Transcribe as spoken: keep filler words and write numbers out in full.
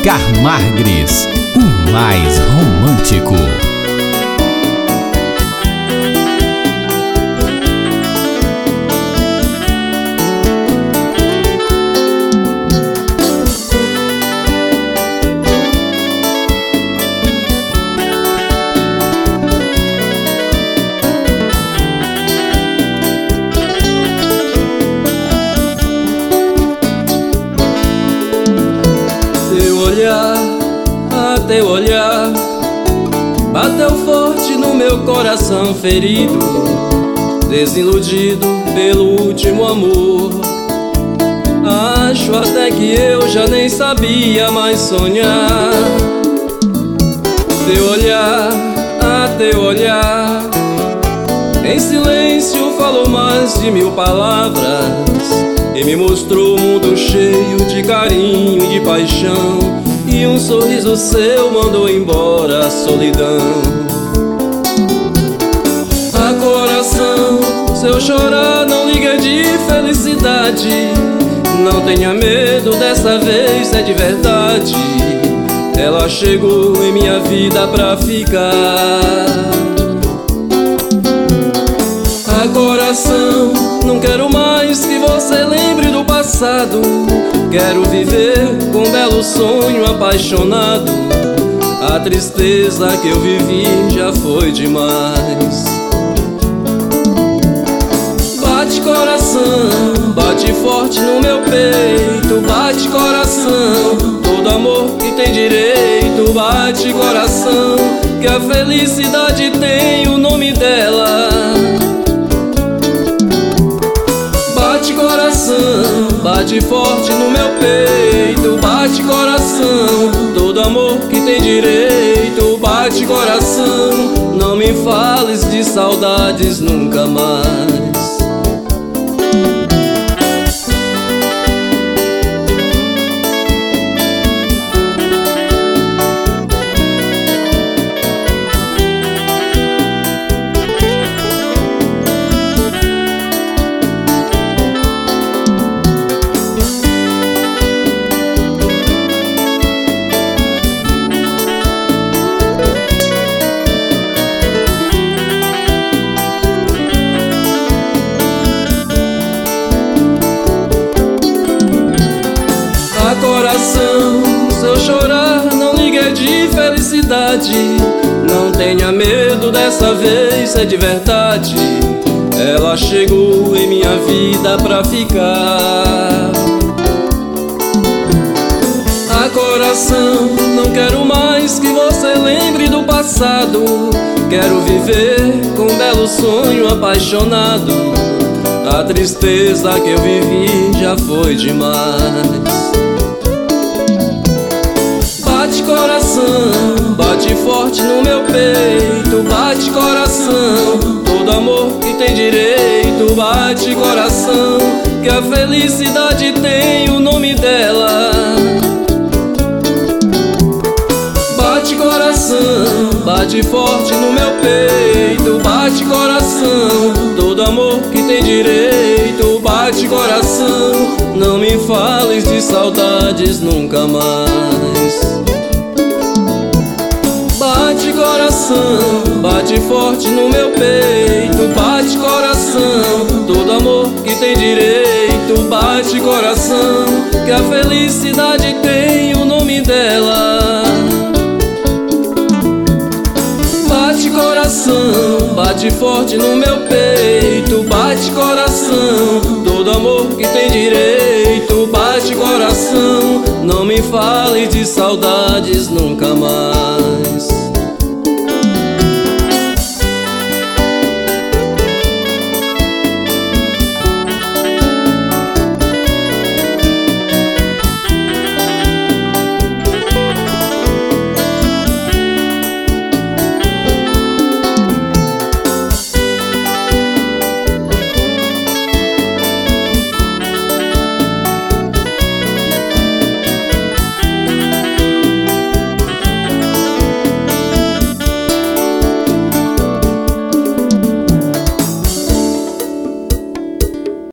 Camargres, o mais romântico. Ah, teu olhar bateu forte no meu coração ferido, desiludido pelo último amor. Acho até que eu já nem sabia mais sonhar. Teu olhar, ah, teu olhar em silêncio falou mais de mil palavras e me mostrou um mundo cheio de carinho e de paixão. E um sorriso seu mandou embora a solidão. Ah, coração, se eu chorar não liga de felicidade. Não tenha medo, dessa vez é de verdade. Ela chegou em minha vida pra ficar. Ah, coração, não quero mais que você lembre do passado. Quero viver com um belo sonho apaixonado. A tristeza que eu vivi já foi demais. Bate coração, bate forte no meu peito. Bate coração, todo amor que tem direito. Bate coração, que a felicidade tem o nome dela. Bate coração, bate forte no meu peito. Bate coração, todo amor que tem direito. Bate coração, não me fales de saudades nunca mais. Coração, se eu chorar não ligue de felicidade. Não tenha medo, dessa vez é de verdade. Ela chegou em minha vida pra ficar. Ah, coração, não quero mais que você lembre do passado. Quero viver com um belo sonho apaixonado. A tristeza que eu vivi já foi demais. Bate coração, bate forte no meu peito. Bate coração, todo amor que tem direito. Bate coração, que a felicidade tem o nome dela. Bate coração, bate forte no meu peito. Bate coração, todo amor que tem direito. Bate coração, não me fales de saudades nunca mais. Bate coração, bate forte no meu peito. Bate coração, todo amor que tem direito. Bate coração, que a felicidade tem o nome dela. Bate coração, bate forte no meu peito. Bate coração, todo amor que tem direito. Bate coração, não me fale de saudades nunca mais.